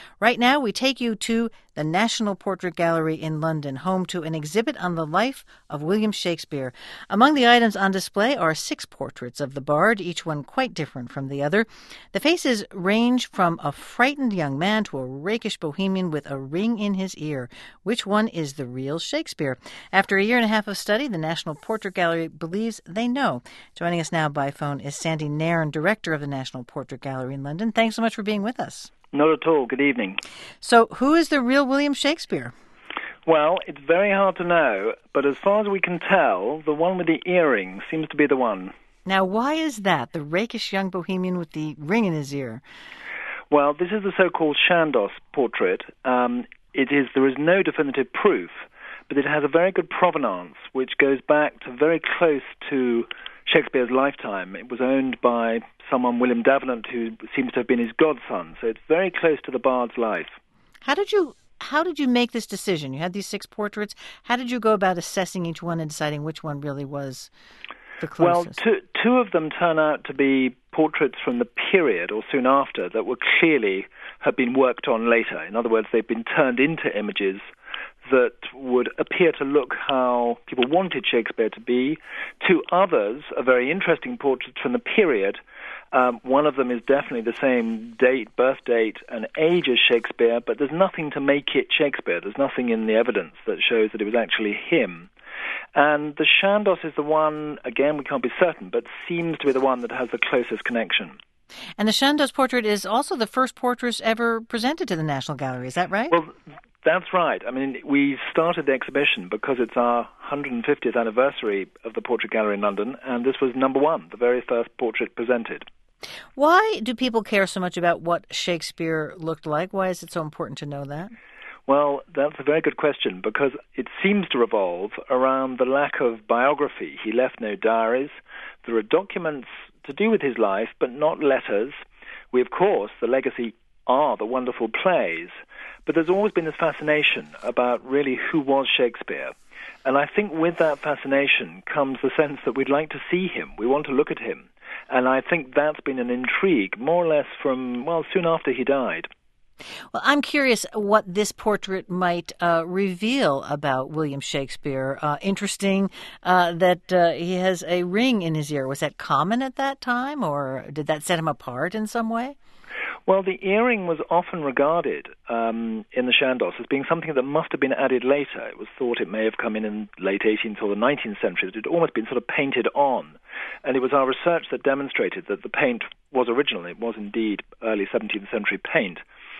Right now, we take you to the National Portrait Gallery in London, home to an exhibit on the life of William Shakespeare. Among the items on display are 6 portraits of the bard, each one quite different from the other. The faces range from a frightened young man to a rakish bohemian with a ring in his ear. Which one is the real Shakespeare? After a year and a half of study, the National Portrait Gallery believes they know. Joining us now by phone is Sandy Nairn, director of the National Portrait Gallery in London. Thanks so much for being with us. Not at all. Good evening. So, who is the real William Shakespeare? Well, it's very hard to know, but as far as we can tell, the one with the earring seems to be the one. Now, why is that, the rakish young bohemian with the ring in his ear? Well, this is the so-called Chandos portrait. There is no definitive proof, but it has a very good provenance, which goes back to very close to Shakespeare's lifetime. It was owned by someone, William Davenant, who seems to have been his godson. So it's very close to the bard's life. How did you make this decision? You had these 6 portraits. How did you go about assessing each one and deciding which one really was the closest? Well, two of them turn out to be portraits from the period or soon after that were clearly have been worked on later. In other words, they've been turned into images that would appear to look how people wanted Shakespeare to be. 2 others are very interesting portraits from the period. One of them is definitely the same date, birth date, and age as Shakespeare, but there's nothing to make it Shakespeare. There's nothing in the evidence that shows that it was actually him. And the Chandos is the one, again, we can't be certain, but seems to be the one that has the closest connection. And the Chandos portrait is also the first portrait ever presented to the National Gallery, is that right? Well, that's right. I mean, we started the exhibition because it's our 150th anniversary of the Portrait Gallery in London, and this was number 1, the very first portrait presented. Why do people care so much about what Shakespeare looked like? Why is it so important to know that? Well, that's a very good question, because it seems to revolve around the lack of biography. He left no diaries. There are documents to do with his life, but not letters. The legacy are the wonderful plays. But there's always been this fascination about really who was Shakespeare. And I think with that fascination comes the sense that we'd like to see him. We want to look at him. And I think that's been an intrigue, more or less from, soon after he died. Well, I'm curious what this portrait might reveal about William Shakespeare. Interesting that he has a ring in his ear. Was that common at that time, or did that set him apart in some way? Well, the earring was often regarded in the Chandos as being something that must have been added later. It was thought it may have come in late 18th or the 19th century, that it had almost been sort of painted on. And it was our research that demonstrated that the paint was original. It was indeed early 17th century paint.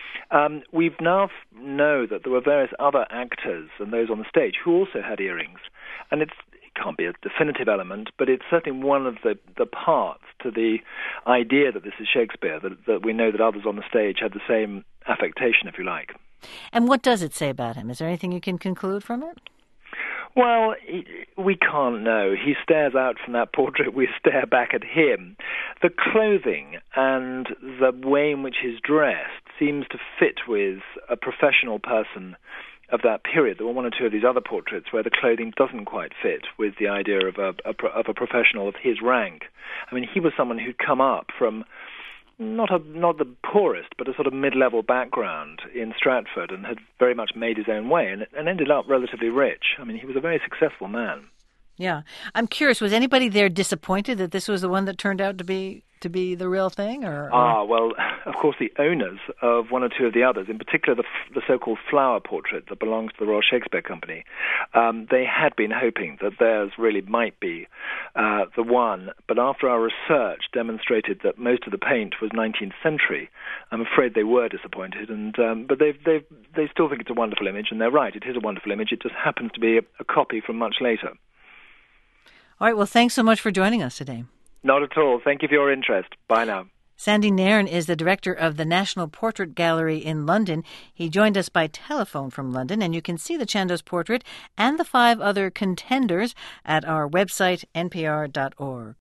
We've now know that there were various other actors and those on the stage who also had earrings. And it can't be a definitive element, but it's certainly one of the parts to the idea that this is Shakespeare, that we know that others on the stage had the same affectation, if you like. And what does it say about him? Is there anything you can conclude from it? Well, we can't know. He stares out from that portrait. We stare back at him. The clothing and the way in which he's dressed seems to fit with a professional person of that period. There were 1 or 2 of these other portraits where the clothing doesn't quite fit with the idea of a professional of his rank. I mean, he was someone who'd come up from not the poorest, but a sort of mid-level background in Stratford and had very much made his own way and ended up relatively rich. I mean, he was a very successful man. Yeah. I'm curious, was anybody there disappointed that this was the one that turned out to be the real thing? Well, of course, the owners of 1 or 2 of the others, in particular the so-called flower portrait that belongs to the Royal Shakespeare Company, they had been hoping that theirs really might be the one. But after our research demonstrated that most of the paint was 19th century, I'm afraid they were disappointed. But they still think it's a wonderful image, and they're right. It is a wonderful image. It just happens to be a copy from much later. All right. Well, thanks so much for joining us today. Not at all. Thank you for your interest. Bye now. Sandy Nairn is the director of the National Portrait Gallery in London. He joined us by telephone from London, and you can see the Chandos portrait and the 5 other contenders at our website, npr.org.